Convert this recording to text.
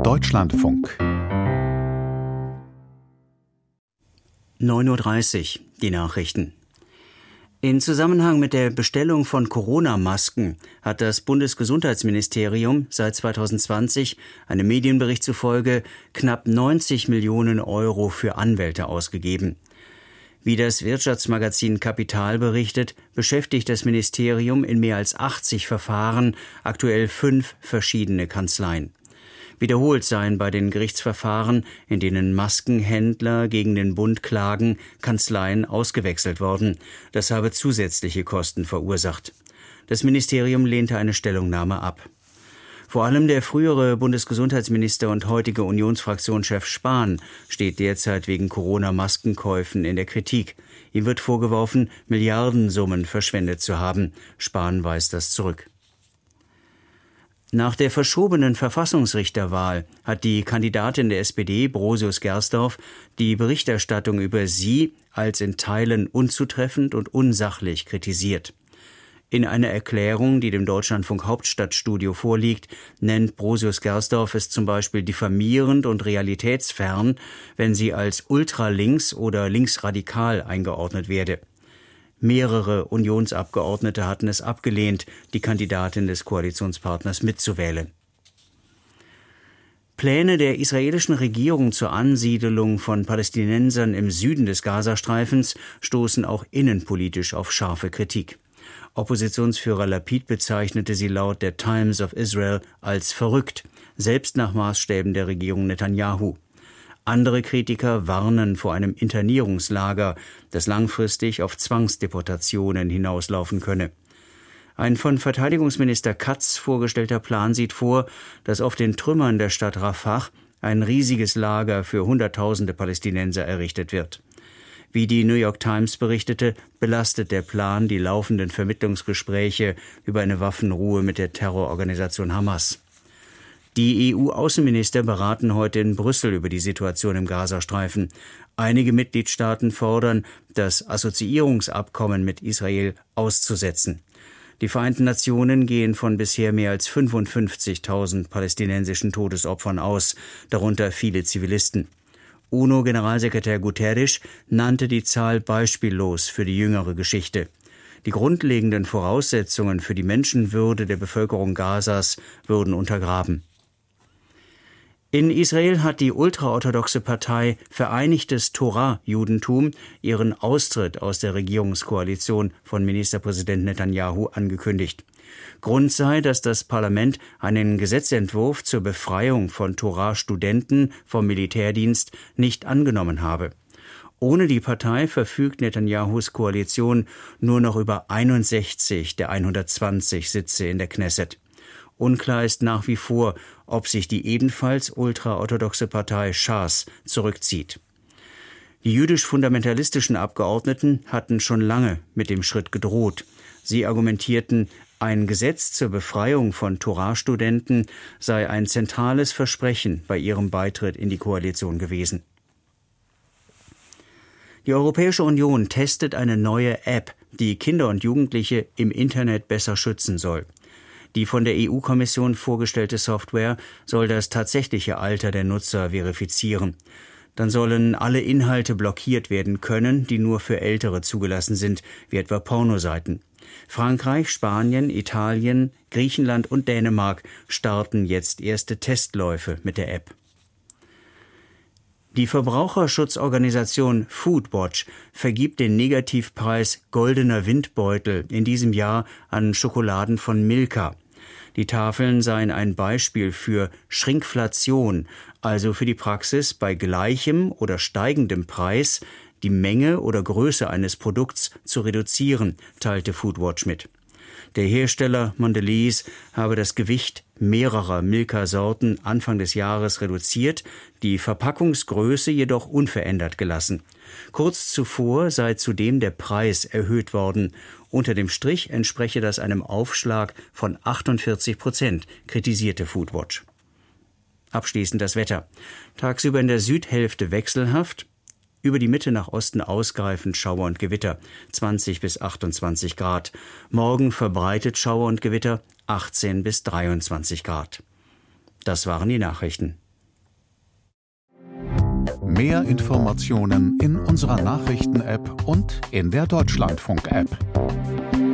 Deutschlandfunk 9:30 Uhr, die Nachrichten. In Zusammenhang mit der Bestellung von Corona-Masken hat das Bundesgesundheitsministerium seit 2020, einem Medienbericht zufolge, knapp 90 Millionen Euro für Anwälte ausgegeben. Wie das Wirtschaftsmagazin Kapital berichtet, beschäftigt das Ministerium in mehr als 80 Verfahren aktuell 5 verschiedene Kanzleien. Wiederholt seien bei den Gerichtsverfahren, in denen Maskenhändler gegen den Bund klagen, Kanzleien ausgewechselt worden. Das habe zusätzliche Kosten verursacht. Das Ministerium lehnte eine Stellungnahme ab. Vor allem der frühere Bundesgesundheitsminister und heutige Unionsfraktionschef Spahn steht derzeit wegen Corona-Maskenkäufen in der Kritik. Ihm wird vorgeworfen, Milliardensummen verschwendet zu haben. Spahn weist das zurück. Nach der verschobenen Verfassungsrichterwahl hat die Kandidatin der SPD, Brosius-Gersdorf, die Berichterstattung über sie als in Teilen unzutreffend und unsachlich kritisiert. In einer Erklärung, die dem Deutschlandfunk Hauptstadtstudio vorliegt, nennt Brosius-Gersdorf es zum Beispiel diffamierend und realitätsfern, wenn sie als ultralinks oder linksradikal eingeordnet werde. Mehrere Unionsabgeordnete hatten es abgelehnt, die Kandidatin des Koalitionspartners mitzuwählen. Pläne der israelischen Regierung zur Ansiedelung von Palästinensern im Süden des Gazastreifens stoßen auch innenpolitisch auf scharfe Kritik. Oppositionsführer Lapid bezeichnete sie laut der Times of Israel als verrückt, selbst nach Maßstäben der Regierung Netanyahu. Andere Kritiker warnen vor einem Internierungslager, das langfristig auf Zwangsdeportationen hinauslaufen könne. Ein von Verteidigungsminister Katz vorgestellter Plan sieht vor, dass auf den Trümmern der Stadt Rafah ein riesiges Lager für Hunderttausende Palästinenser errichtet wird. Wie die New York Times berichtete, belastet der Plan die laufenden Vermittlungsgespräche über eine Waffenruhe mit der Terrororganisation Hamas. Die EU-Außenminister beraten heute in Brüssel über die Situation im Gazastreifen. Einige Mitgliedstaaten fordern, das Assoziierungsabkommen mit Israel auszusetzen. Die Vereinten Nationen gehen von bisher mehr als 55.000 palästinensischen Todesopfern aus, darunter viele Zivilisten. UNO-Generalsekretär Guterres nannte die Zahl beispiellos für die jüngere Geschichte. Die grundlegenden Voraussetzungen für die Menschenwürde der Bevölkerung Gazas würden untergraben. In Israel hat die ultraorthodoxe Partei Vereinigtes Torah-Judentum ihren Austritt aus der Regierungskoalition von Ministerpräsident Netanyahu angekündigt. Grund sei, dass das Parlament einen Gesetzentwurf zur Befreiung von Torah-Studenten vom Militärdienst nicht angenommen habe. Ohne die Partei verfügt Netanyahus Koalition nur noch über 61 der 120 Sitze in der Knesset. Unklar ist nach wie vor, ob sich die ebenfalls ultraorthodoxe Partei Schas zurückzieht. Die jüdisch-fundamentalistischen Abgeordneten hatten schon lange mit dem Schritt gedroht. Sie argumentierten, ein Gesetz zur Befreiung von Torah-Studenten sei ein zentrales Versprechen bei ihrem Beitritt in die Koalition gewesen. Die Europäische Union testet eine neue App, die Kinder und Jugendliche im Internet besser schützen soll. Die von der EU-Kommission vorgestellte Software soll das tatsächliche Alter der Nutzer verifizieren. Dann sollen alle Inhalte blockiert werden können, die nur für Ältere zugelassen sind, wie etwa Pornoseiten. Frankreich, Spanien, Italien, Griechenland und Dänemark starten jetzt erste Testläufe mit der App. Die Verbraucherschutzorganisation Foodwatch vergibt den Negativpreis Goldener Windbeutel in diesem Jahr an Schokoladen von Milka. Die Tafeln seien ein Beispiel für Schrinkflation, also für die Praxis, bei gleichem oder steigendem Preis die Menge oder Größe eines Produkts zu reduzieren, teilte Foodwatch mit. Der Hersteller Mondelez habe das Gewicht mehrerer Milka-Sorten Anfang des Jahres reduziert, die Verpackungsgröße jedoch unverändert gelassen. Kurz zuvor sei zudem der Preis erhöht worden. Unter dem Strich entspreche das einem Aufschlag von 48%, kritisierte Foodwatch. Abschließend das Wetter. Tagsüber in der Südhälfte wechselhaft, über die Mitte nach Osten ausgreifend Schauer und Gewitter, 20 bis 28 Grad. Morgen verbreitet Schauer und Gewitter, 18 bis 23 Grad. Das waren die Nachrichten. Mehr Informationen in unserer Nachrichten-App und in der Deutschlandfunk-App.